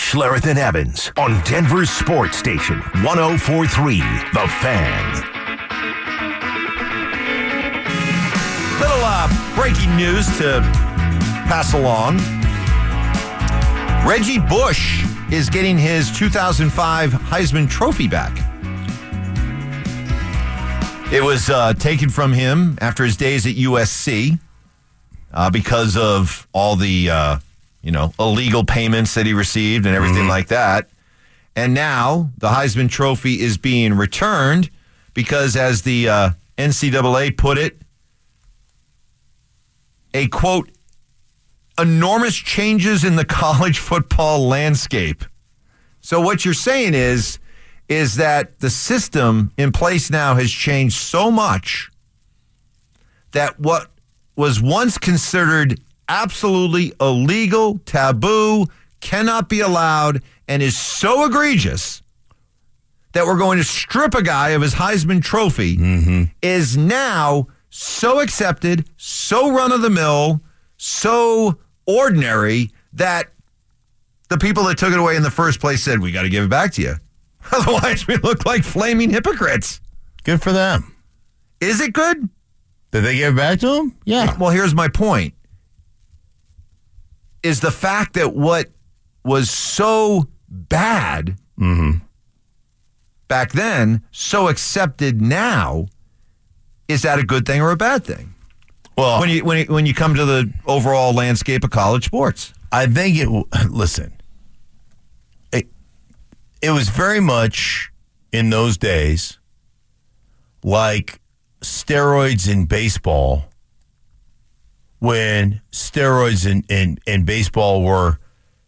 Schlereth and Evans on Denver's sports station, 104.3 The Fan. Little breaking news to pass along. Reggie Bush is getting his 2005 Heisman Trophy back. It was taken from him after his days at USC because of all the, illegal payments that he received and everything like that. And now the Heisman Trophy is being returned because, as the NCAA put it, a, quote, enormous changes in the college football landscape. So what you're saying is that the system in place now has changed so much that what was once considered absolutely illegal, taboo, cannot be allowed, and is so egregious that we're going to strip a guy of his Heisman Trophy is now so accepted, so run-of-the-mill, so ordinary that the people that took it away in the first place said, we got to give it back to you. Otherwise, we look like flaming hypocrites. Good for them. Is it good? Did they give it back to him? Yeah. Well, here's my point. Is the fact that what was so bad back then, so accepted now, is that a good thing or a bad thing? Well, when you come to the overall landscape of college sports, I think it was very much in those days like steroids in baseball, when steroids in baseball were,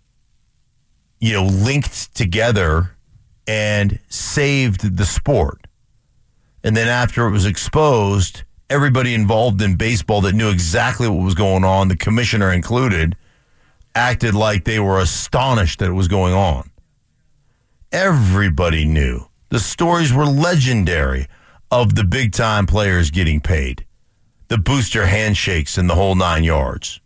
linked together and saved the sport. And then after it was exposed, everybody involved in baseball that knew exactly what was going on, the commissioner included, acted like they were astonished that it was going on. Everybody knew. The stories were legendary of the big-time players getting paid. The booster handshakes and the whole 9 yards.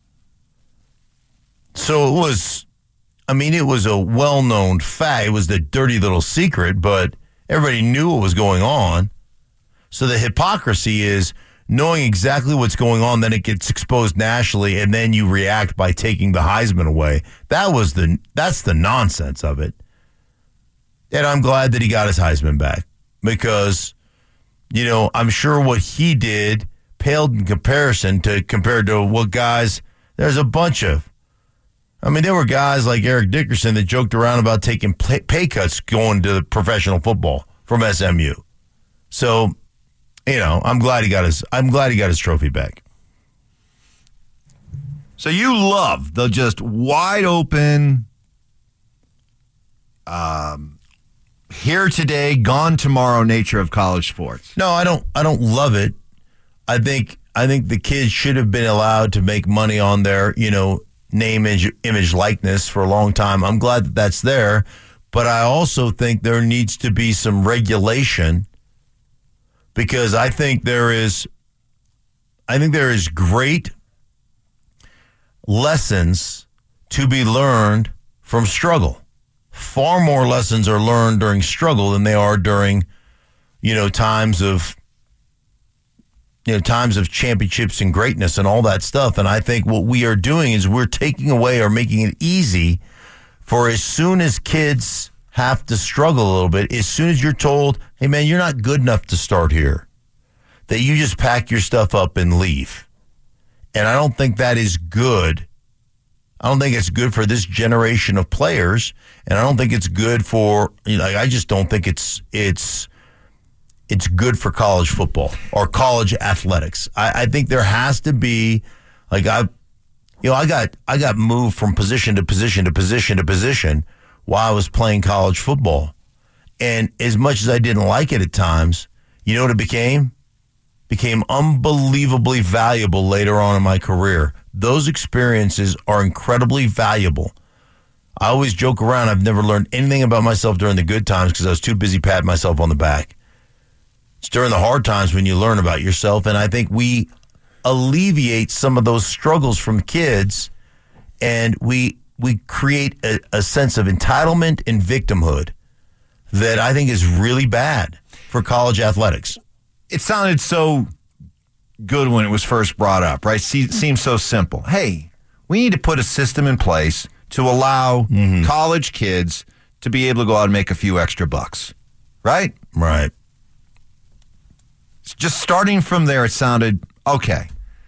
So it was a well-known fact. It was the dirty little secret, but everybody knew what was going on. So the hypocrisy is knowing exactly what's going on, then it gets exposed nationally, and then you react by taking the Heisman away. That's the nonsense of it. And I'm glad that he got his Heisman back because, I'm sure what he did paled in compared to what guys, there's a bunch of. There were guys like Eric Dickerson that joked around about taking pay cuts going to professional football from SMU. So, I'm glad he got his trophy back. So you love the just wide open, here today, gone tomorrow nature of college sports. No, I don't love it. I think the kids should have been allowed to make money on their, name, image, likeness for a long time. I'm glad that that's there, but I also think there needs to be some regulation because I think there is great lessons to be learned from struggle. Far more lessons are learned during struggle than they are during, times of championships and greatness and all that stuff. And I think what we are doing is we're taking away or making it easy for as soon as kids have to struggle a little bit, as soon as you're told, hey, man, you're not good enough to start here, that you just pack your stuff up and leave. And I don't think that is good. I don't think it's good for this generation of players, and I don't think it's good for, I just don't think it's good for college football or college athletics. I think there has to be, I got moved from position to position to position to position while I was playing college football. And as much as I didn't like it at times, you know what it became? Became unbelievably valuable later on in my career. Those experiences are incredibly valuable. I always joke around. I've never learned anything about myself during the good times because I was too busy patting myself on the back. It's during the hard times when you learn about yourself, and I think we alleviate some of those struggles from kids, and we we create a sense of entitlement and victimhood that I think is really bad for college athletics. It sounded so good when it was first brought up, right? Seems so simple. Hey, we need to put a system in place to allow college kids to be able to go out and make a few extra bucks, right? Right. Just starting from there, it sounded okay.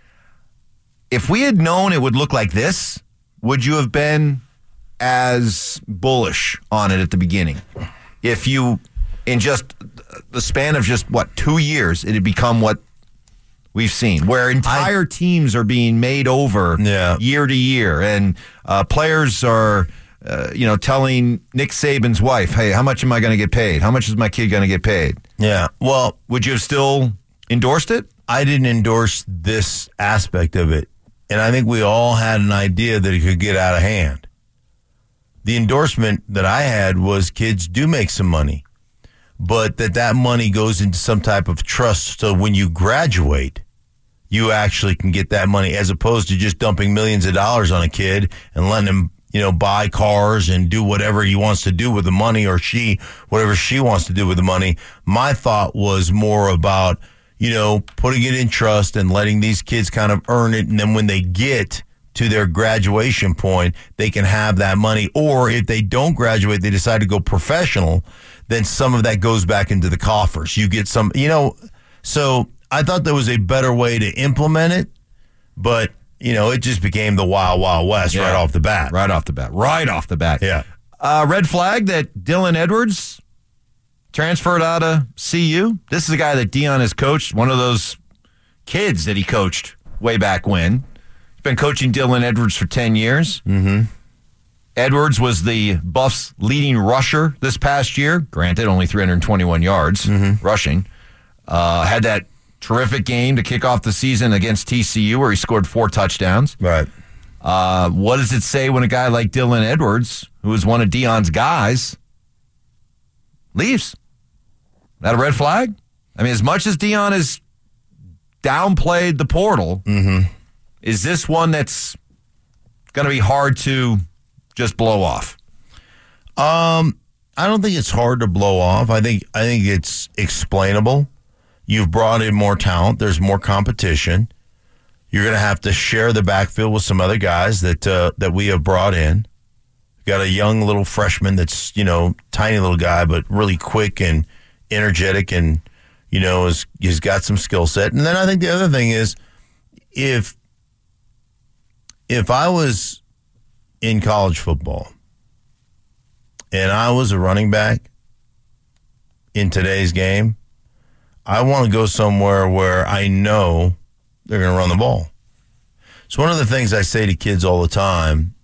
If we had known it would look like this, would you have been as bullish on it at the beginning? If you, in just the span of just, 2 years, it had become what we've seen, where entire teams are being made over year to year, and players are, telling Nick Saban's wife, hey, how much am I going to get paid? How much is my kid going to get paid? Yeah. Well, would you have still endorsed it? I didn't endorse this aspect of it, and I think we all had an idea that it could get out of hand. The endorsement that I had was kids do make some money, but that money goes into some type of trust, so when you graduate, you actually can get that money, as opposed to just dumping millions of dollars on a kid and letting him, buy cars and do whatever he wants to do with the money, or whatever she wants to do with the money. My thought was more about, putting it in trust and letting these kids kind of earn it, and then when they get to their graduation point, they can have that money. Or if they don't graduate, they decide to go professional, then some of that goes back into the coffers. You get some, so I thought there was a better way to implement it, but, it just became the wild, wild west right off the bat. Right off the bat. Yeah. Red flag that Dylan Edwards transferred out of CU. This is a guy that Deion has coached, one of those kids that he coached way back when. Been coaching Dylan Edwards for 10 years. Mm-hmm. Edwards was the Buffs' leading rusher this past year. Granted, only 321 yards rushing. Had that terrific game to kick off the season against TCU where he scored 4 touchdowns. Right. What does it say when a guy like Dylan Edwards, who is one of Deion's guys, leaves? That a red flag? I mean, as much as Deion has downplayed the portal, is this one that's going to be hard to just blow off? I don't think it's hard to blow off. I think it's explainable. You've brought in more talent. There's more competition. You're going to have to share the backfield with some other guys that we have brought in. We've got a young little freshman that's, tiny little guy, but really quick and energetic, and, he's got some skill set. And then I think the other thing is, if I was in college football and I was a running back in today's game, I want to go somewhere where I know they're going to run the ball. So one of the things I say to kids all the time,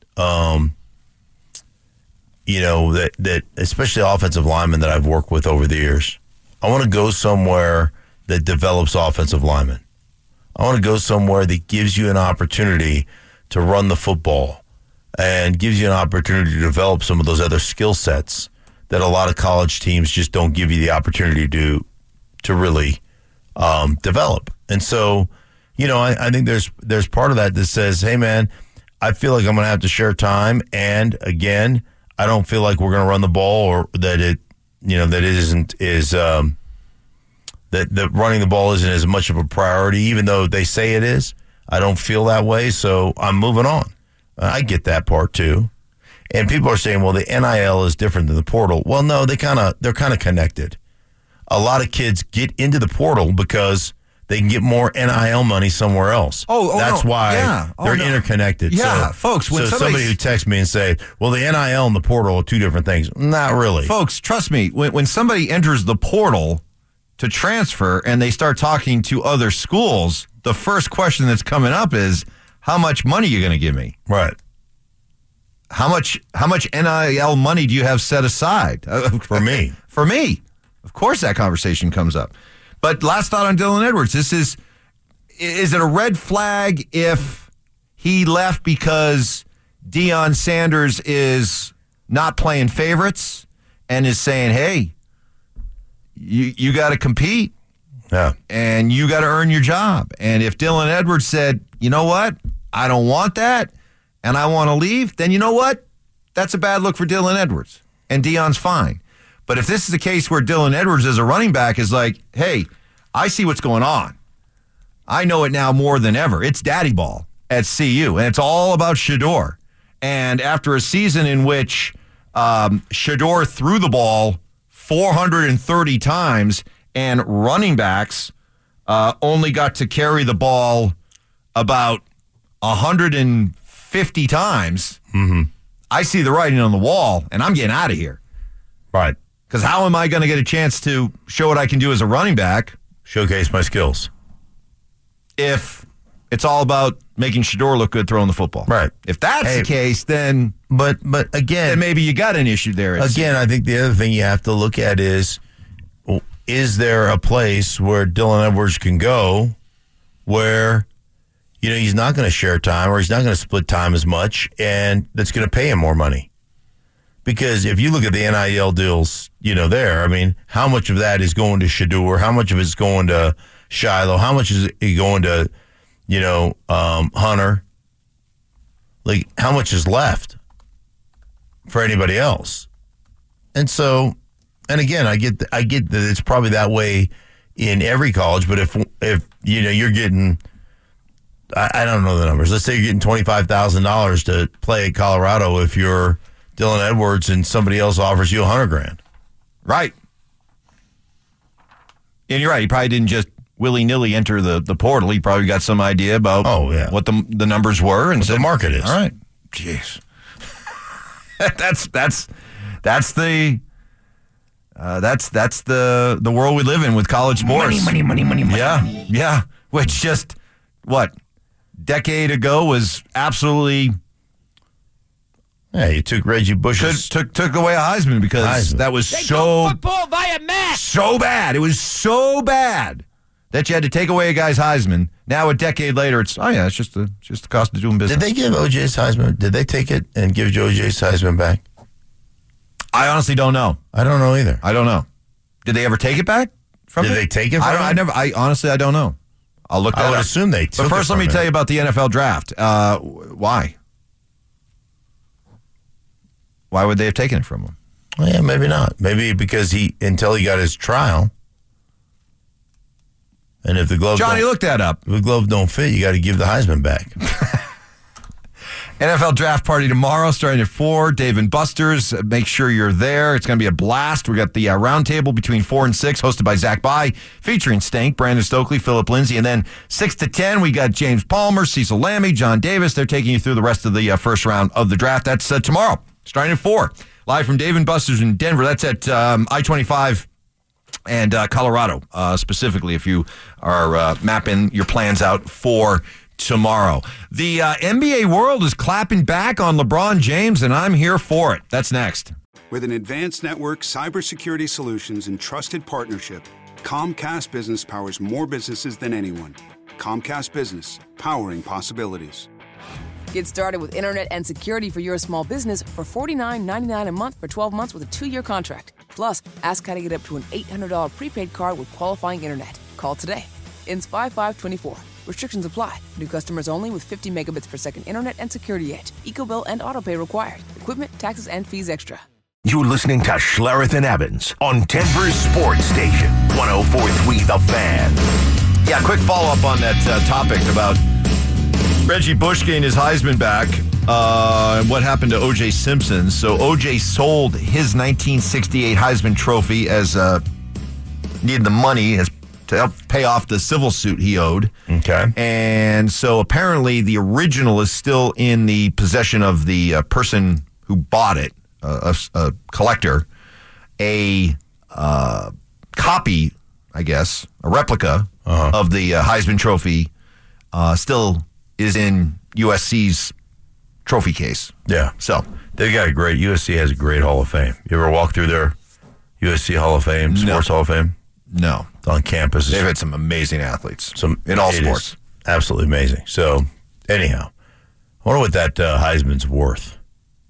that especially offensive linemen that I've worked with over the years, I want to go somewhere that develops offensive linemen. I want to go somewhere that gives you an opportunity to run the football and gives you an opportunity to develop some of those other skill sets that a lot of college teams just don't give you the opportunity to really develop. And so, I think there's part of that says, hey, man, I feel like I'm going to have to share time. And again, I don't feel like we're going to run the ball, or that that running the ball isn't as much of a priority, even though they say it is. I don't feel that way, so I'm moving on. I get that part too. And people are saying, well, the NIL is different than the portal. Well, no, they're kind of connected. A lot of kids get into the portal because they can get more NIL money somewhere else. That's why they're interconnected. Yeah, folks. When somebody who texts me and say, well, the NIL and the portal are two different things. Not really. Folks, trust me, when somebody enters the portal to transfer and they start talking to other schools, the first question that's coming up is, how much money are you going to give me? Right. How much NIL money do you have set aside? For me. For me. Of course that conversation comes up. But last thought on Dylan Edwards. Is it a red flag if he left because Deion Sanders is not playing favorites and is saying, hey, you got to compete. Yeah. And you got to earn your job. And if Dylan Edwards said, you know what, I don't want that, and I want to leave, then you know what? That's a bad look for Dylan Edwards. And Deion's fine. But if this is a case where Dylan Edwards as a running back is like, hey, I see what's going on. I know it now more than ever. It's daddy ball at CU, and it's all about Shedeur. And after a season in which Shedeur threw the ball 430 times and running backs only got to carry the ball about 150 times, I see the writing on the wall, and I'm getting out of here. Right. Because how am I going to get a chance to show what I can do as a running back? Showcase my skills. If it's all about making Shedeur look good throwing the football. Right. If that's the case, then again, then maybe you got an issue there. Again, I think the other thing you have to look at is there a place where Dylan Edwards can go where, he's not going to share time or he's not going to split time as much, and that's going to pay him more money. Because if you look at the NIL deals, there, I mean, how much of that is going to Shedeur? How much of it's going to Shiloh? How much is it going to, Hunter? Like, how much is left for anybody else? And so, and again, I get that it's probably that way in every college. But if you're getting, I don't know the numbers. Let's say you're getting $25,000 to play at Colorado if you're Dylan Edwards and somebody else offers you $100,000. Right. And you're right. He probably didn't just willy-nilly enter the portal. He probably got some idea about what the numbers were and what the market is. All right. Jeez. that's the world we live in with college sports. Money. Yeah. Which just decade ago was absolutely. Yeah, you took Reggie Bush's took away a Heisman because that was football via math. So bad. It was so bad that you had to take away a guy's Heisman. Now a decade later, it's just the cost of doing business. Did they give OJ's Heisman? Did they take it and give OJ's Heisman back? I honestly don't know. I don't know either. I don't know. Did they ever take it back from him? Did they take it from him? I don't know. I'll look that up. I would assume they took it. But first, let me tell you about the NFL draft. Why? Why would they have taken it from him? Well, yeah, maybe not. Maybe because until he got his trial. And if the glove Johnny, look that up. If the glove don't fit, you got to give the Heisman back. NFL draft party tomorrow, starting at 4. Dave & Buster's. Make sure you're there. It's going to be a blast. We got the roundtable between 4 and 6, hosted by Zach By, featuring Stank, Brandon Stokely, Philip Lindsay, and then 6 to 10, we got James Palmer, Cecil Lammy, John Davis. They're taking you through the rest of the first round of the draft. That's tomorrow, starting at 4. Live from Dave & Buster's in Denver. That's at I-25 and Colorado, specifically, if you are mapping your plans out for tomorrow. The NBA world is clapping back on LeBron James, and I'm here for it. That's next. With an advanced network, cybersecurity solutions, and trusted partnership, Comcast Business powers more businesses than anyone. Comcast Business, powering possibilities. Get started with internet and security for your small business for $49.99 a month for 12 months with a 2-year contract. Plus, ask how to get up to an $800 prepaid card with qualifying internet. Call today. Ends 5/5/24. Restrictions apply. New customers only with 50 megabits per second internet and security edge. EcoBill and autopay required. Equipment, taxes, and fees extra. You're listening to Schlereth and Evans on Denver's Sports Station, 104.3 The Fan. Yeah, quick follow-up on that topic about Reggie Bush getting his Heisman back and what happened to O.J. Simpson. So O.J. sold his 1968 Heisman Trophy as needed the money to help pay off the civil suit he owed. Okay. And so apparently the original is still in the possession of the person who bought it, a collector. A copy, I guess, a replica of the Heisman Trophy still is in USC's trophy case. Yeah. So they've got USC has a great Hall of Fame. You ever walk through their USC Hall of Fame, Sports Hall of Fame? No. It's on campus. They've had some amazing athletes in all sports. Absolutely amazing. So, anyhow, I wonder what that Heisman's worth.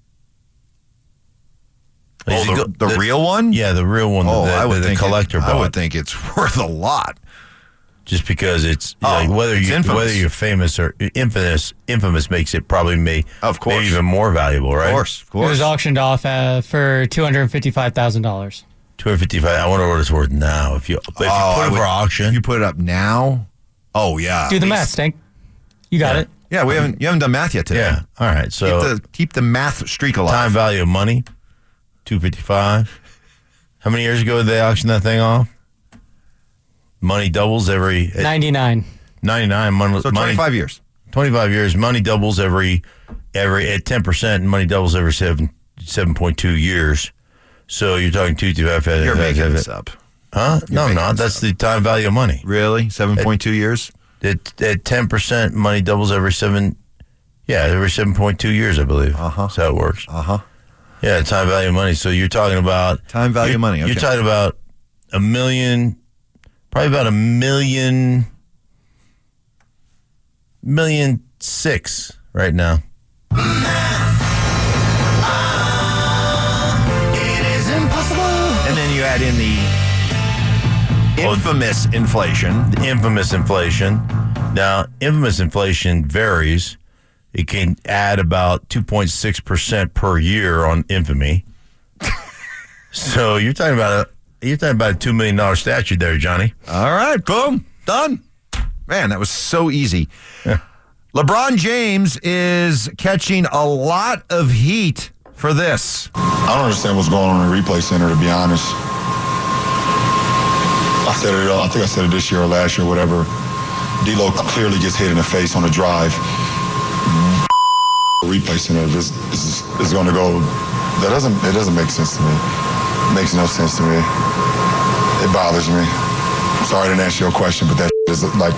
The real one? Yeah, the real one. I would think the collector bought. I would think it's worth a lot. Just because it's whether you're famous or infamous makes it probably maybe even more valuable, right? Of course. It was auctioned off for $255,000. $255,000. I wonder what it's worth now. If you put it for auction, if you put it up now. Oh yeah. Do the math, Stink. You got it. Yeah, you haven't done math yet today. Yeah. All right. So keep the math streak alive. Time value of money, $255,000. How many years ago did they auction that thing off? Money doubles every 99. 99 money. So 25 years. 25 years. Money doubles every at 10%. Money doubles every 7.2 years. So you're talking 225. You're making this up. Huh? No, I'm not. That's the time value of money. Really? 7.2 years? At 10%, money doubles every 7.2 years, I believe. That's how it works. Yeah, time value of money. So you're talking about time value of money. Okay. You're talking about $1 million. Probably about $1.6 million right now. It is impossible. And then you add in the infamous inflation. The infamous inflation. Now, infamous inflation varies. It can add about 2.6% per year on infamy. So you're talking about a $2 million statute there, Johnny. All right, boom, done. Man, that was so easy. Yeah. LeBron James is catching a lot of heat for this. I don't understand what's going on in the replay center, to be honest. I think I said it this year or last year, whatever. D-Lo clearly gets hit in the face on a drive. The replay center is going to go. It doesn't make sense to me. It makes no sense to me. It bothers me. I'm sorry I didn't answer your question, but that is like.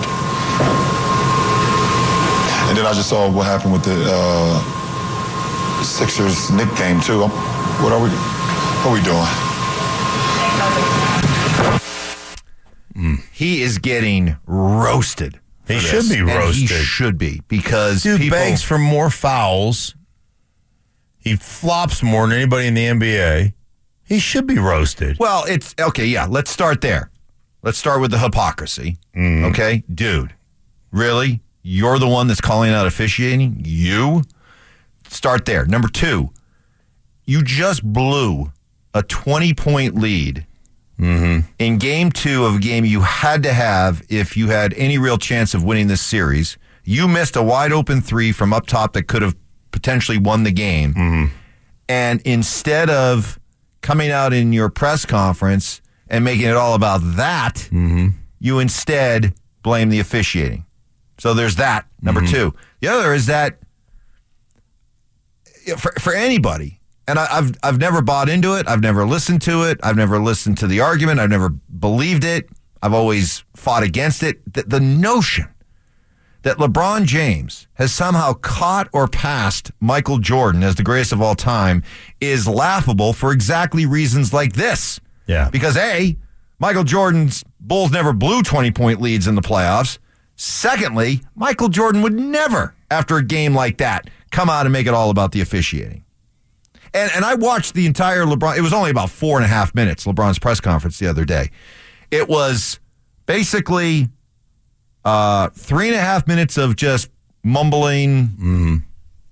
And then I just saw what happened with the Sixers Knick game too. What are we doing? He is getting roasted. He should be roasted. And he should be, because dude begs for more fouls. He flops more than anybody in the NBA. He should be roasted. Well, it's okay. Yeah, let's start there. Let's start with the hypocrisy. Okay, dude, really? You're the one that's calling out officiating? You? Start there. Number two, you just blew a 20-point lead in game 2 of a game you had to have if you had any real chance of winning this series. You missed a wide-open 3 from up top that could have potentially won the game. And instead of coming out in your press conference and making it all about that, you instead blame the officiating. So there's that, number two. The other is that for anybody, and I've never bought into it. I've never listened to it. I've never listened to the argument. I've never believed it. I've always fought against it. The notion that LeBron James has somehow caught or passed Michael Jordan as the greatest of all time is laughable for exactly reasons like this. Yeah. Because A, Michael Jordan's Bulls never blew 20-point leads in the playoffs. Secondly, Michael Jordan would never, after a game like that, come out and make it all about the officiating. And I watched the entire LeBron. It was only about 4.5 minutes, LeBron's press conference the other day. It was basically 3.5 minutes of just mumbling,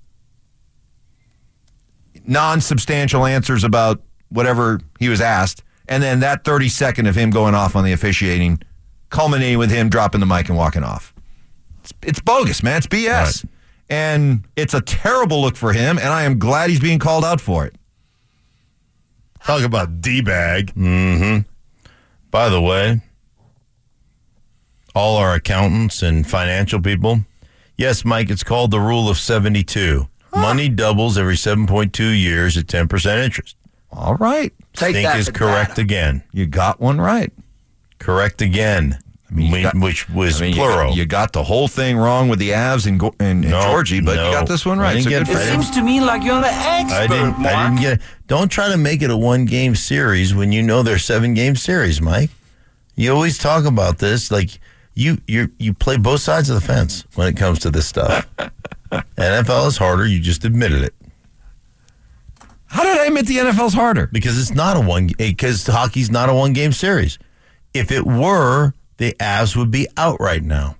non-substantial answers about whatever he was asked, and then that 30-second of him going off on the officiating, culminating with him dropping the mic and walking off. It's bogus, man. It's BS. Right. And it's a terrible look for him, and I am glad he's being called out for it. Talk about D-bag. By the way, all our accountants and financial people, yes, Mike, it's called the Rule of 72. Money doubles every 7.2 years at 10% interest. All right. Take that is correct again. You got one right. Correct again. Which was plural. You got the whole thing wrong with the Avs and Georgie, but you got this one right. It seems to me like you're the expert, I didn't get it. Don't try to make it a one-game series when you know there's 7-game series, Mike. You always talk about this like you play both sides of the fence when it comes to this stuff. NFL is harder. You just admitted it. How did I admit the NFL's harder? Because it's not because hockey's not a one-game series. If it were, the Avs would be out right now.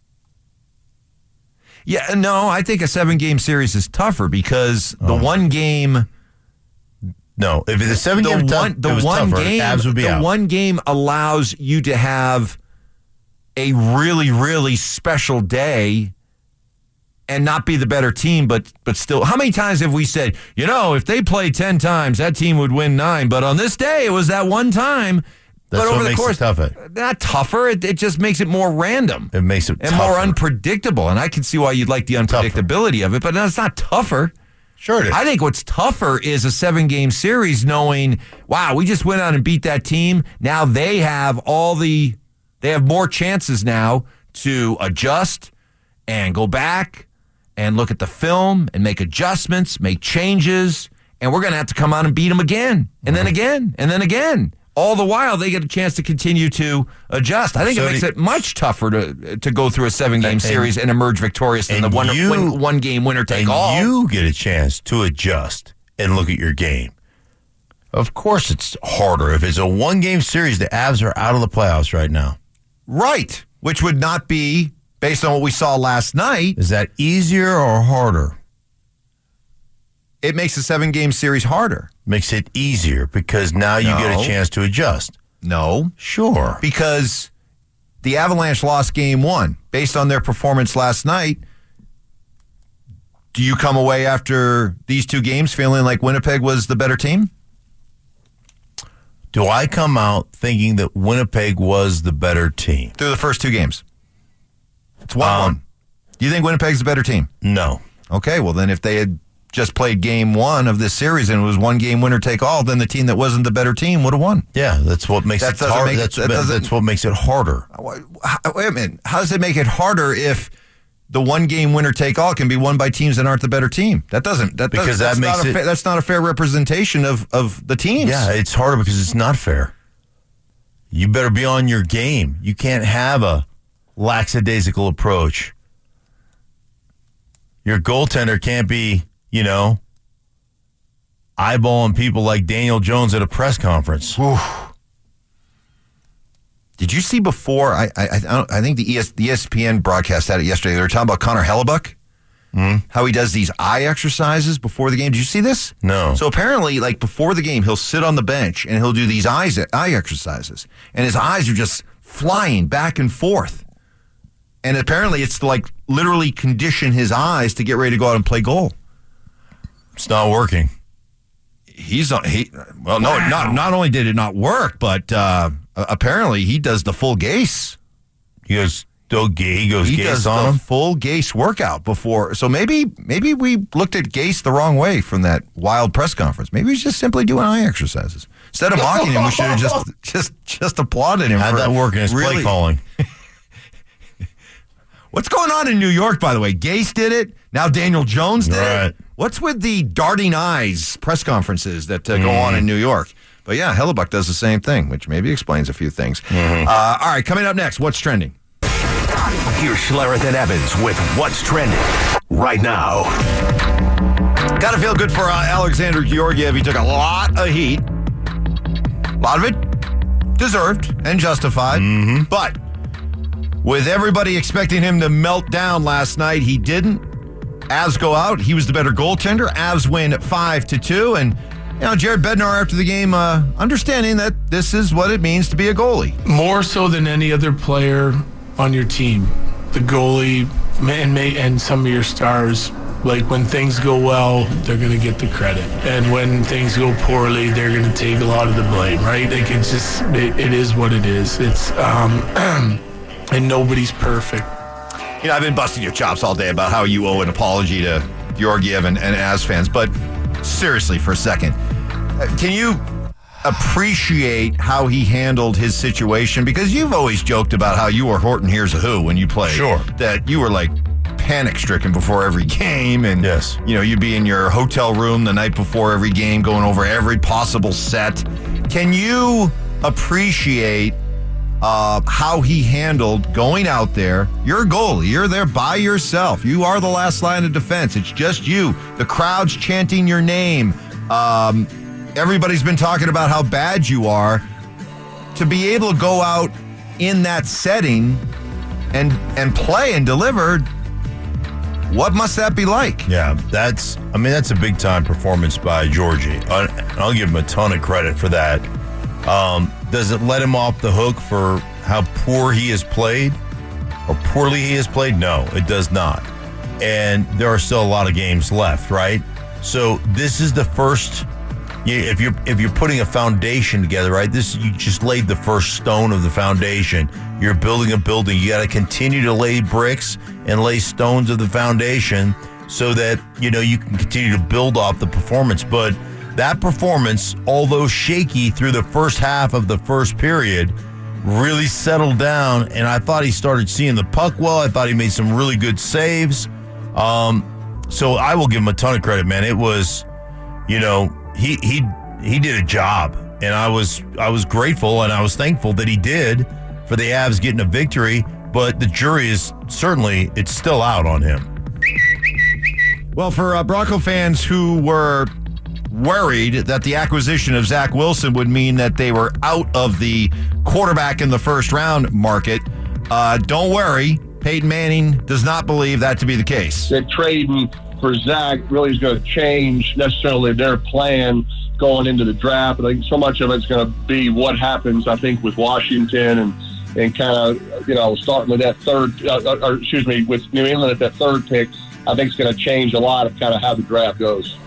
Yeah, no, I think a 7-game series is tougher because the one game. No, if it's a 7-game it was tougher, Avs would be out. The one game allows you to have a really, really special day and not be the better team, but still. How many times have we said, if they played 10 times, that team would win 9, but on this day, it was that one time. That's but what over the makes course, it tougher. Not tougher. It just makes it more random. It makes it and more unpredictable. And I can see why you'd like the unpredictability of it, but it's not tougher. Sure it is. I think what's tougher is a 7-game series knowing, wow, we just went out and beat that team. Now they have more chances now to adjust and go back and look at the film and make adjustments, make changes, and we're going to have to come out and beat them again, and then again, and then again. All the while, they get a chance to continue to adjust. I think it makes it much tougher to go through a 7-game series and emerge victorious than the one-game winner-take-all. And you get a chance to adjust and look at your game. Of course it's harder. If it's a 1-game series, the Avs are out of the playoffs right now. Right, which would not be, based on what we saw last night. Is that easier or harder? It makes a 7-game series harder. Makes it easier because now you get a chance to adjust. No. Sure. Because the Avalanche lost game 1. Based on their performance last night, do you come away after these 2 games feeling like Winnipeg was the better team? Do I come out thinking that Winnipeg was the better team? Through the first 2 games. It's 1-1. Do you think Winnipeg's the better team? No. Okay, well then if they had just played game 1 of this series and it was 1-game winner take all, then the team that wasn't the better team would have won. Yeah, that's what makes it harder. That's what makes it harder. Wait a minute. How does it make it harder if the 1-game winner take all can be won by teams that aren't the better team? That's not a fair representation of the teams. Yeah, it's harder because it's not fair. You better be on your game. You can't have a lackadaisical approach. Your goaltender can't be, eyeballing people like Daniel Jones at a press conference. Whew. Did you see before? I think the ESPN broadcast had it yesterday. They were talking about Connor Hellebuck, how he does these eye exercises before the game. Did you see this? No. So apparently, before the game, he'll sit on the bench and he'll do these eye exercises, and his eyes are just flying back and forth. And apparently, it's to literally condition his eyes to get ready to go out and play goal. It's not working. Not only did it not work, but apparently he does the full Gase. He does Gase on him? Full Gase workout before. So maybe we looked at Gase the wrong way from that wild press conference. Maybe he's just simply doing eye exercises. Instead of mocking him, we should have just applauded him. How'd that work in his play calling? What's going on in New York, by the way? Gase did it. Now Daniel Jones did it. What's with the darting eyes press conferences that go on in New York? But yeah, Hellebuck does the same thing, which maybe explains a few things. All right, coming up next, what's trending? Here's Schlereth and Evans with What's Trending right now. Got to feel good for Alexander Georgiev. He took a lot of heat. A lot of it deserved and justified. But with everybody expecting him to melt down last night, he didn't. Avs go out. He was the better goaltender. Avs win 5-2. And, Jared Bednar after the game, understanding that this is what it means to be a goalie. More so than any other player on your team. The goalie and some of your stars, when things go well, they're going to get the credit. And when things go poorly, they're going to take a lot of the blame, right? It is what it is. It's, and nobody's perfect. I've been busting your chops all day about how you owe an apology to Georgiev and Avs fans, but seriously for a second, can you appreciate how he handled his situation? Because you've always joked about how you were Horton Hears a Who when you played. Sure. That you were panic-stricken before every game, and yes, you'd be in your hotel room the night before every game going over every possible set. Can you appreciate how he handled going out there? You're a goalie. You're there by yourself. You are the last line of defense. It's just you. The crowd's chanting your name. Everybody's been talking about how bad you are. To be able to go out in that setting and play and deliver, what must that be like? Yeah, that's a big time performance by Georgie. I'll give him a ton of credit for that. Does it let him off the hook for how poor he has played or poorly he has played? No, it does not. And there are still a lot of games left, right? So this is the first. If you're putting a foundation together, right? You just laid the first stone of the foundation. You're building a building. You got to continue to lay bricks and lay stones of the foundation so that you can continue to build off the performance. But that performance, although shaky through the first half of the first period, really settled down. And I thought he started seeing the puck well. I thought he made some really good saves. So I will give him a ton of credit, man. It was, He did a job, and I was grateful and I was thankful that he did for the Avs getting a victory, but the jury is it's still out on him. Well, for Bronco fans who were worried that the acquisition of Zach Wilson would mean that they were out of the quarterback in the first round market, don't worry. Peyton Manning does not believe that to be the case. That trading for Zach really is going to change necessarily their plan going into the draft. I think so much of it's going to be what happens, I think, with Washington and kind of, starting with that with New England at that third pick. I think it's going to change a lot of kind of how the draft goes.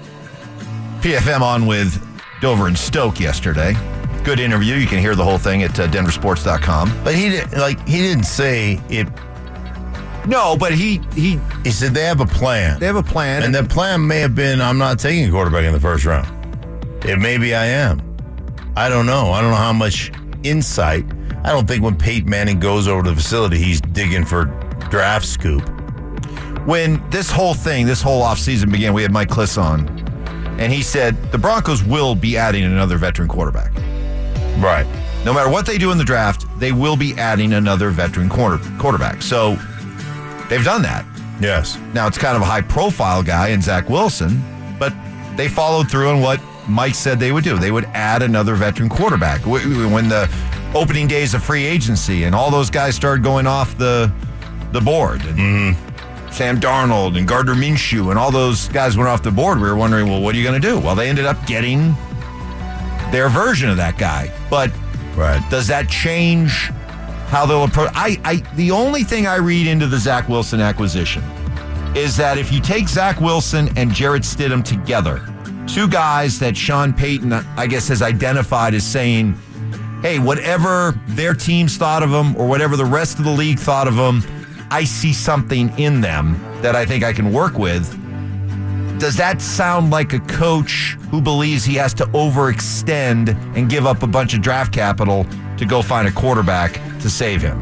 PFM on with Dover and Stoke yesterday. Good interview. You can hear the whole thing at denversports.com. But he didn't say it. No, but he said they have a plan. They have a plan. And that plan may have been, I'm not taking a quarterback in the first round. Maybe I am. I don't know. I don't know how much insight. I don't think when Peyton Manning goes over to the facility, he's digging for draft scoop. When this whole offseason began, we had Mike Kliss on, and he said the Broncos will be adding another veteran quarterback. Right. No matter what they do in the draft, they will be adding another veteran quarterback. So they've done that. Yes. Now, it's kind of a high-profile guy in Zach Wilson, but they followed through on what Mike said they would do. They would add another veteran quarterback. When the opening days of free agency and all those guys started going off the board, and Sam Darnold and Gardner Minshew and all those guys went off the board, we were wondering, well, what are you going to do? Well, they ended up getting their version of that guy. But does that change how they'll approach? The only thing I read into the Zach Wilson acquisition is that if you take Zach Wilson and Jarrett Stidham together, two guys that Sean Payton, I guess, has identified as saying, hey, whatever their teams thought of them or whatever the rest of the league thought of them, I see something in them that I think I can work with. Does that sound like a coach who believes he has to overextend and give up a bunch of draft capital to go find a quarterback to save him?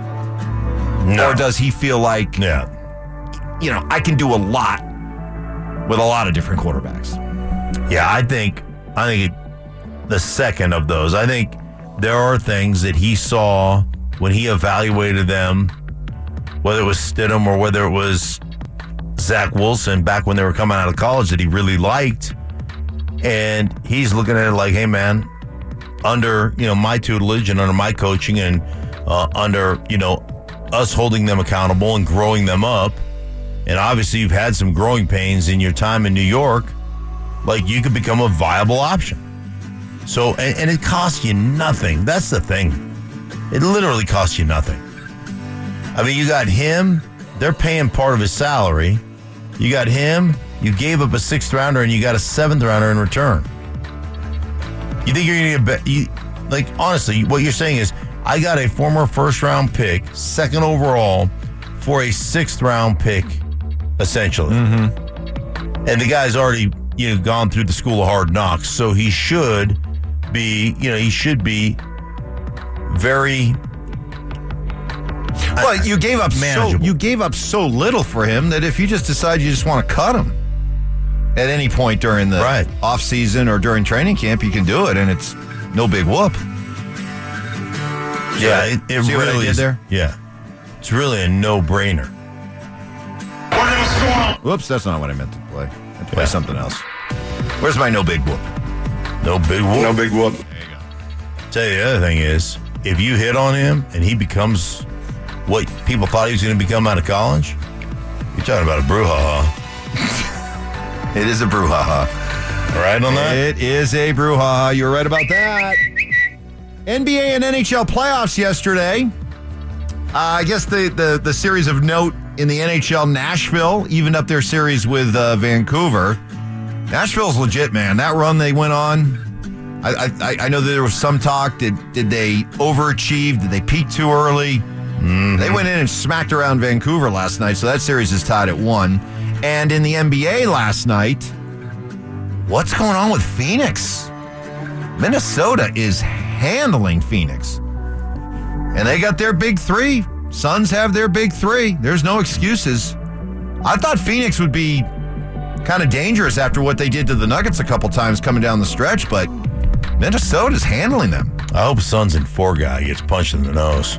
No. Or does he feel like, I can do a lot with a lot of different quarterbacks? Yeah, I think the second of those. I think there are things that he saw when he evaluated them, whether it was Stidham or whether it was Zach Wilson back when they were coming out of college, that he really liked. And he's looking at it like, hey, man, under my tutelage and under my coaching and under us holding them accountable and growing them up, and obviously you've had some growing pains in your time in New York, like you could become a viable option. So, and it costs you nothing. That's the thing. It literally costs you nothing. I mean, you got him. They're paying part of his salary. You got him. You gave up a 6th rounder and you got a 7th rounder in return. You think you're going to get honestly, what you're saying is, I got a former 1st round pick, 2nd overall, for a 6th round pick, essentially. Mm-hmm. And the guy's already, gone through the school of hard knocks. So he should be, very. Well, you gave up so little for him that if you just decide you just want to cut him at any point during the off season or during training camp, you can do it, and it's no big whoop. Yeah, it see really what I did is. There? Yeah, it's really a no-brainer. Whoops, that's not what I meant to play. I meant to play something else. Where's my no big whoop? No big whoop. No big whoop. Tell you the other thing is, if you hit on him and he becomes what people thought he was going to become out of college, you're talking about a brouhaha. It is a brouhaha. Right on that? It is a brouhaha. You're right about that. NBA and NHL playoffs yesterday. I guess the series of note in the NHL, Nashville evened up their series with Vancouver. Nashville's legit, man. That run they went on, I know that there was some talk. Did they overachieve? Did they peak too early? Mm-hmm. They went in and smacked around Vancouver last night, so that series is tied at 1. And in the NBA last night, what's going on with Phoenix? Minnesota is handling Phoenix. And they got their big 3. Suns have their big 3. There's no excuses. I thought Phoenix would be kind of dangerous after what they did to the Nuggets a couple times coming down the stretch, but Minnesota's handling them. I hope Suns and 4 guy gets punched in the nose.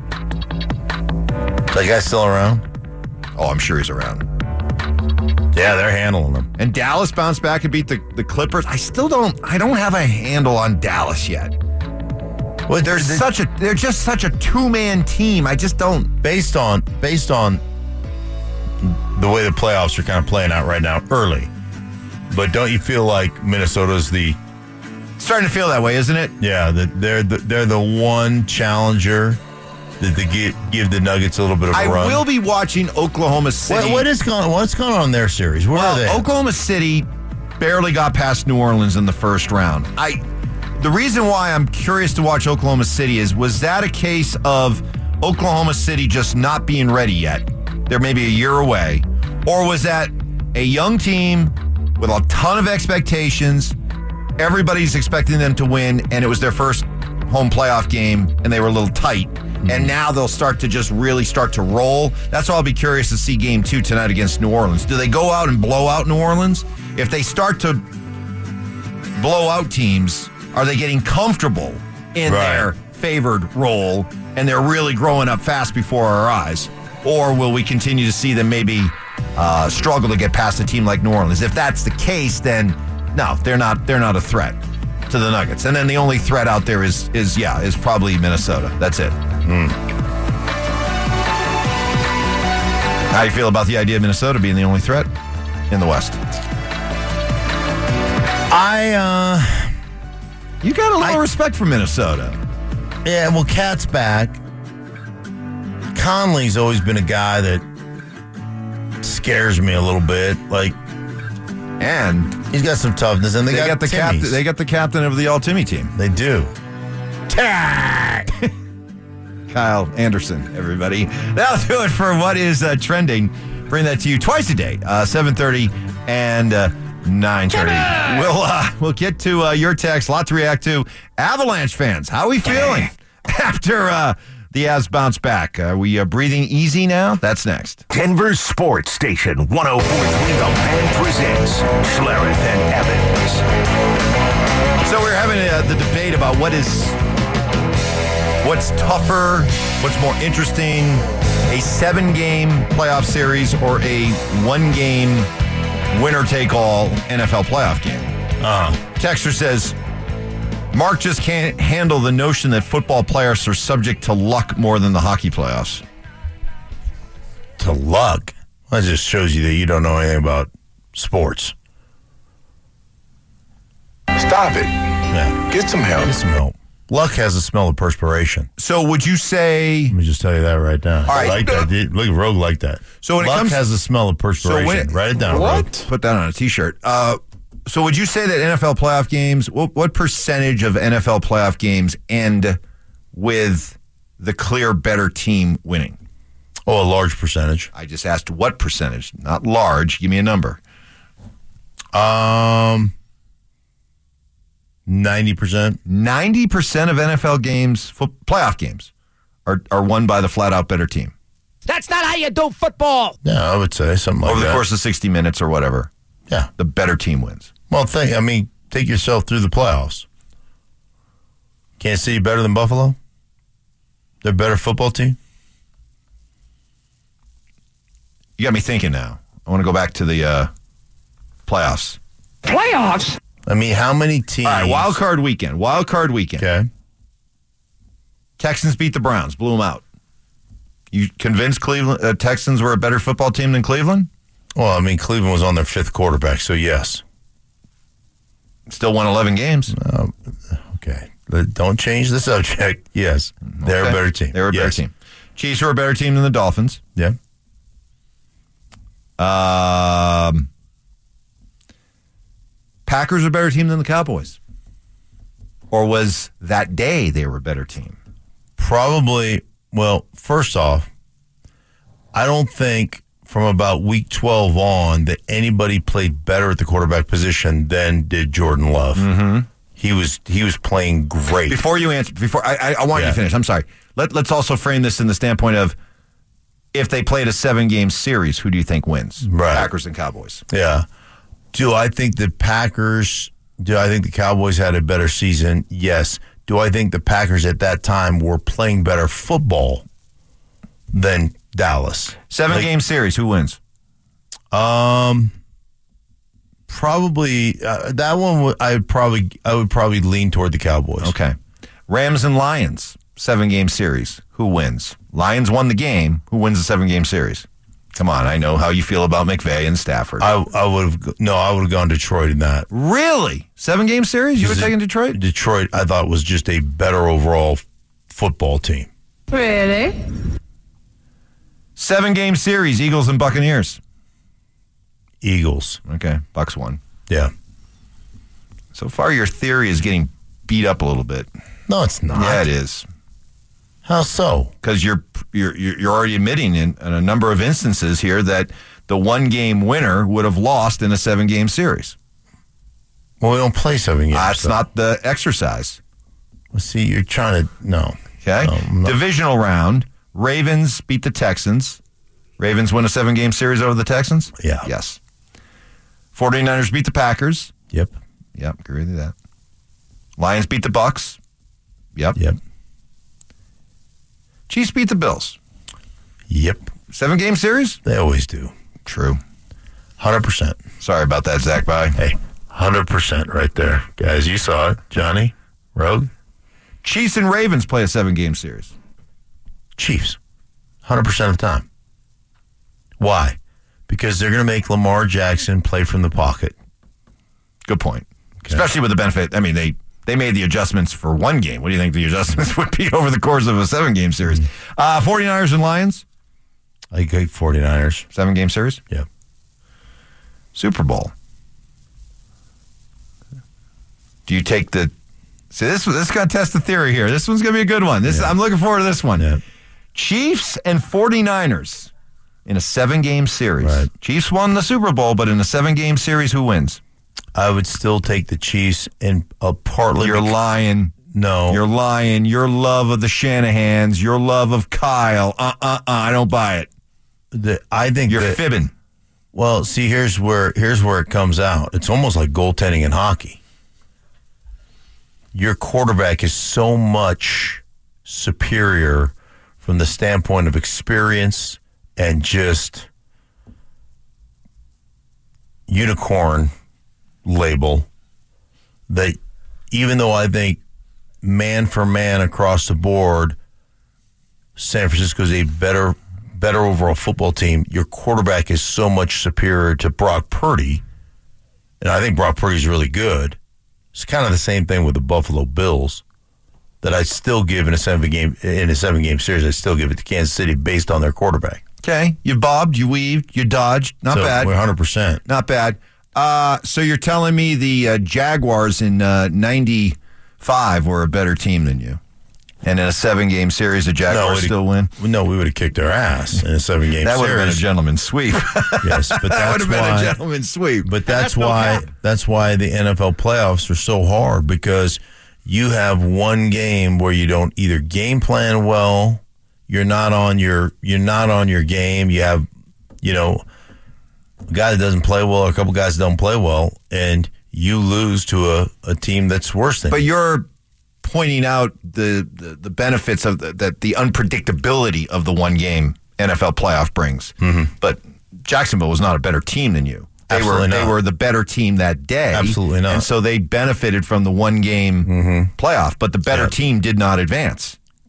Is that guy still around? Oh, I'm sure he's around. Yeah, they're handling them. And Dallas bounced back and beat the Clippers. I don't have a handle on Dallas yet. Well, they're just such a two-man team. I just don't. Based on the way the playoffs are kind of playing out right now, early. But don't you feel like Minnesota's the starting to feel that way, isn't it? Yeah, they're the one challenger that they give the Nuggets a little bit of a run. I will be watching Oklahoma City. What's going on in their series? Where are they? Oklahoma City barely got past New Orleans in the first round. The reason why I'm curious to watch Oklahoma City was that a case of Oklahoma City just not being ready yet? They're maybe a year away. Or was that a young team with a ton of expectations? Everybody's expecting them to win, and it was their first home playoff game, and they were a little tight. And now they'll start to roll. That's why I'll be curious to see game 2 tonight against New Orleans. Do they go out and blow out New Orleans? If they start to blow out teams, are they getting comfortable in their favored role and they're really growing up fast before our eyes? Or will we continue to see them maybe struggle to get past a team like New Orleans? If that's the case, then no, they're not a threat to the Nuggets. And then the only threat out there is probably Minnesota. That's it. How do you feel about the idea of Minnesota being the only threat in the West? You got a little respect for Minnesota. Yeah, well, Cat's back. Conley's always been a guy that scares me a little bit. And he's got some toughness, and they got the captain. They got the captain of the All Timmy team. They do. Kyle Anderson, everybody. That'll do it for what is trending. Bring that to you twice a day, 7:30 and 9:30. We'll get to your text. A lot to react to. Avalanche fans, how are we feeling after the Avs bounce back? Are we breathing easy now? That's next. Denver Sports Station 104.3 The Fan presents Schlereth and Evans. So we're having the debate about what's tougher, what's more interesting, a 7-game playoff series or a 1-game winner-take-all NFL playoff game. Texter says, Mark just can't handle the notion that football players are subject to luck more than the hockey playoffs. To luck? That just shows you that you don't know anything about sports. Stop it. Yeah. Get some help. Get some help. Luck has the smell of perspiration. So would you say... Let me just tell you that right now. All right. I like that. Look at Rogue like that. So when Luck has the smell of perspiration. Write it down, what? Rogue. Put that on a T-shirt. So would you say that NFL playoff games, what percentage of NFL playoff games end with the clear better team winning? Oh, a large percentage. I just asked what percentage, not large. Give me a number. 90%. 90% of NFL games, playoff games, are won by the flat-out better team. That's not how you do football. Yeah, I would say something like that. Over the course of 60 minutes or whatever. Yeah. The better team wins. Well, take yourself through the playoffs. Kansas City better than Buffalo? They're a better football team? You got me thinking now. I want to go back to the playoffs. Playoffs? I mean, how many teams? All right, wild card weekend. Okay. Texans beat the Browns, blew them out. You convinced Cleveland Texans were a better football team than Cleveland? Well, I mean, Cleveland was on their 5th quarterback, so yes. Still won 11 games. Okay. Don't change the subject. Yes. They're a better team. They were a better team. Chiefs were a better team than the Dolphins. Yeah. Packers are a better team than the Cowboys. Or was that day they were a better team? Probably, well, first off, I don't think from about week 12 on that anybody played better at the quarterback position than did Jordan Love. Mm-hmm. He was playing great. Before you answer, I want you to finish. I'm sorry. Let's also frame this in the standpoint of if they played a 7-game series, who do you think wins? Right. Packers and Cowboys. Yeah. Do I think the Cowboys had a better season? Yes. Do I think the Packers at that time were playing better football than Dallas? 7-game series, who wins? Probably that one. I would probably lean toward the Cowboys. Okay. Rams and Lions, 7-game series, who wins? Lions won the game. Who wins the 7-game series? Come on, I know how you feel about McVay and Stafford. I would have gone Detroit in that. Really? 7-game series? You would have taken Detroit? Detroit, I thought, was just a better overall football team. Really? 7-game series, Eagles and Buccaneers. Eagles. Okay, Bucs won. Yeah. So far, your theory is getting beat up a little bit. No, it's not. Yeah, it is. How so? Because you're already admitting in a number of instances here that the 1-game winner would have lost in a 7-game series. Well, we don't play 7 games. That's not the exercise. Well, see, you're trying to no. Okay. No, divisional round. Ravens beat the Texans. Ravens win a 7-game series over the Texans? Yeah. Yes. 49ers beat the Packers. Yep. Yep, agree with that. Lions beat the Bucks. Yep. Yep. Chiefs beat the Bills. Yep. 7-game series? They always do. True. 100%. Sorry about that, Zach. Bye. Hey, 100% right there. Guys, you saw it. Johnny, Rogue. Chiefs and Ravens play a 7-game series. Chiefs. 100% of the time. Why? Because they're going to make Lamar Jackson play from the pocket. Good point. Okay. Especially with the benefit. I mean, they made the adjustments for 1 game. What do you think the adjustments would be over the course of a 7-game series? 49ers and Lions? I get 49ers. 7-game series? Yeah. Super Bowl. Do you take the... See, this is going to test the theory here. This one's going to be a good one. I'm looking forward to this one. Yeah. Chiefs and 49ers in a 7-game series. Right. Chiefs won the Super Bowl, but in a 7-game series, who wins? I would still take the Chiefs and partly... You're lying. No. You're lying. Your love of the Shanahans, your love of Kyle. I don't buy it. I think you're fibbing. Well, see, here's where it comes out. It's almost like goaltending in hockey. Your quarterback is so much superior from the standpoint of experience and just unicorn label that even though I think man for man across the board, San Francisco is a better overall football team, your quarterback is so much superior to Brock Purdy, and I think Brock Purdy is really good. It's kind of the same thing with the Buffalo Bills that I still give in a 7-game series. I still give it to Kansas City based on their quarterback. Okay, you bobbed, you weaved, you dodged. Not bad. We're 100%. Not bad. So you're telling me the Jaguars in 95 were a better team than you? And in a 7-game series, the Jaguars still win? No, we would have kicked their ass in a 7-game series. That would have been a gentleman's sweep. Yes, but that would have been a gentleman's sweep. But that's why the NFL playoffs are so hard, because you have 1 game where you don't either game plan well, you're not on your game. You have, a guy that doesn't play well, or a couple guys that don't play well, and you lose to a team that's worse than you. But you're pointing out the benefits of the unpredictability of the 1-game NFL playoff brings. Mm-hmm. But Jacksonville was not a better team than you. They were the better team that day. Absolutely not. And so they benefited from the 1-game playoff, but the better team did not advance.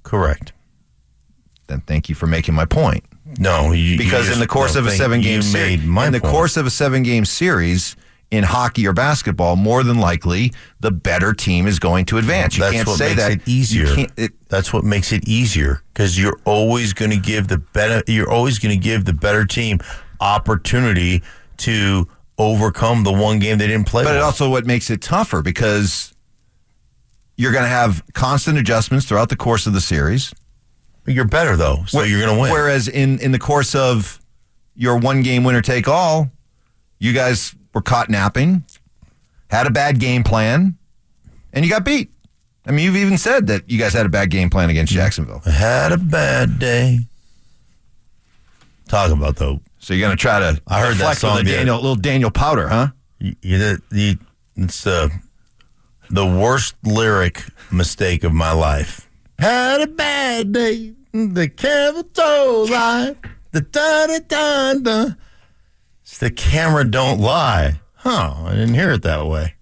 Correct. Then thank you for making my point. No, because in the course of a 7-game series, course of a 7-game series in hockey or basketball, more than likely the better team is going to advance. You can't say that. It easier. That's what makes it easier because you're always going to give the better team opportunity to overcome the one game they didn't play. But it also what makes it tougher because you're going to have constant adjustments throughout the course of the series. You're better, though, so you're going to win. Whereas in the course of your one-game winner-take-all, you guys were caught napping, had a bad game plan, and you got beat. I mean, you've even said that you guys had a bad game plan against Jacksonville. I had a bad day. Talking about, though. So you're going to try to I heard that song, with a little Daniel Powder, huh? It's the worst lyric mistake of my life. Had a bad day. The camera don't lie. The da-da-da-da. It's the camera don't lie. Huh, I didn't hear it that way.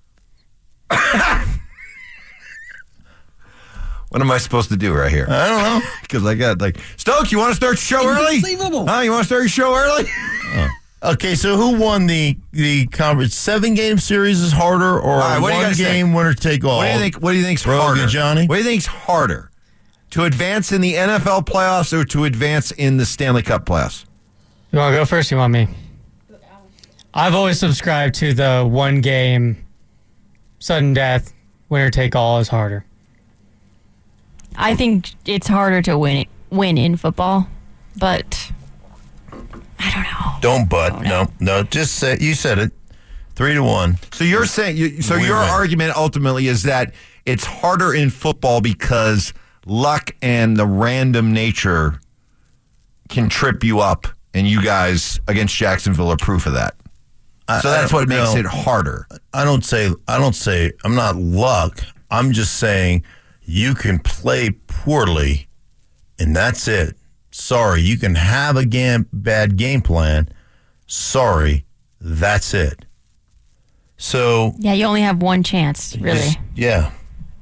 What am I supposed to do right here? I don't know. Because I got Stoke, you want to start your show early? Unbelievable. Huh? You want to start your show early? Okay, so who won the conference? 7-game series is harder, or right, one game winner take all? What do you think's harder, Johnny? What do you think's harder, to advance in the NFL playoffs or to advance in the Stanley Cup playoffs? You want to go first? Or you want me? I've always subscribed to the 1-game sudden death winner take all is harder. I think it's harder to win in football, but I don't know. Don't but. No. Just say you said it. 3-1. So you're saying your argument ultimately is that it's harder in football because luck and the random nature can trip you up, and you guys against Jacksonville are proof of that. So that's what makes it harder. I don't say I'm not luck. I'm just saying you can play poorly, and that's it. Sorry, you can have a bad game plan. Sorry, that's it. So yeah, you only have one chance, really. Yeah.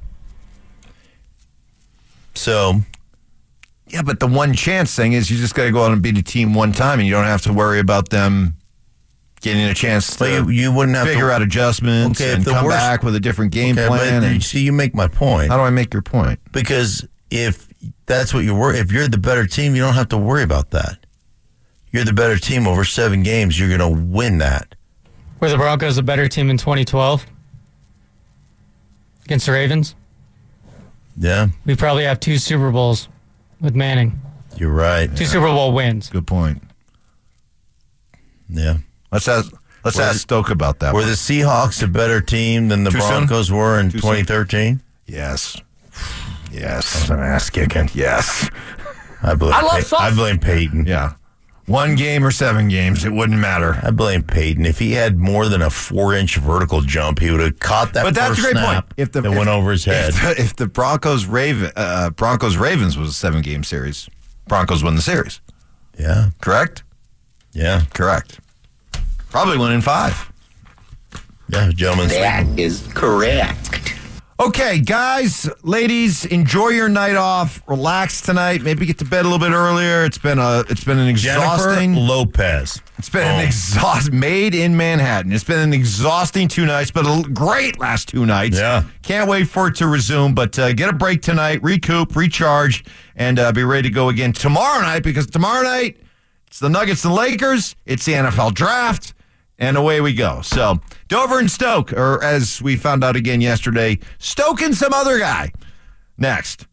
So yeah, but the one chance thing is you just got to go out and beat a team one time, and you don't have to worry about them getting a chance to you wouldn't have figure out adjustments and come back with a different game plan. But see, you make my point. How do I make your point? Because if that's what if you're the better team, you don't have to worry about that. You're the better team over 7 games. You're going to win that. Were the Broncos a better team in 2012 against the Ravens? Yeah. We probably have 2 Super Bowls with Manning. You're right. 2 Super Bowl wins. Good point. Yeah. Let's ask Stoke about that. Were the Seahawks a better team than the Broncos were in 2013? Yes. Yes. I'm ass kicking. Yes. I blame Peyton. Yeah. 1 game or 7 games, it wouldn't matter. I blame Peyton. If he had more than a 4-inch vertical jump, he would have caught that. But that's a great snap point. That went over his head. If the Broncos Ravens was a 7-game series, Broncos won the series. Yeah. Correct? Yeah. Correct. Probably 1 in 5. Yeah, gentlemen. That is correct. Okay, guys, ladies, enjoy your night off. Relax tonight. Maybe get to bed a little bit earlier. It's been an exhausting. Jennifer Lopez. It's been an made in Manhattan. It's been an exhausting 2 nights, but a great last 2 nights. Yeah. Can't wait for it to resume, but get a break tonight, recoup, recharge, and be ready to go again tomorrow night, because tomorrow night it's the Nuggets and Lakers. It's the NFL draft. And away we go. So, Dover and Stoke, or as we found out again yesterday, Stoke and some other guy. Next.